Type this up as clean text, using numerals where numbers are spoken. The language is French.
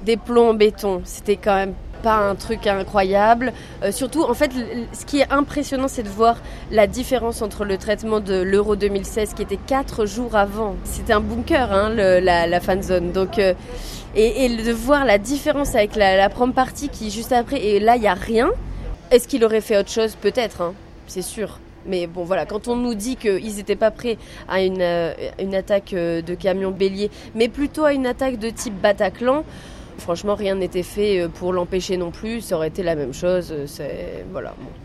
des plombs en béton. C'était quand même pas un truc incroyable. Surtout, en fait, ce qui est impressionnant, c'est de voir la différence entre le traitement de l'Euro 2016 qui était 4 jours avant. C'était un bunker, hein, la fan zone. Donc, et de voir la différence avec la prom party qui juste après, et là, il n'y a rien. Est-ce qu'il aurait fait autre chose ? Peut-être, hein, c'est sûr. Mais bon, voilà, quand on nous dit qu'ils n'étaient pas prêts à une attaque de camion bélier, mais plutôt à une attaque de type Bataclan, franchement, rien n'était fait pour l'empêcher non plus. Ça aurait été la même chose. Voilà. Bon.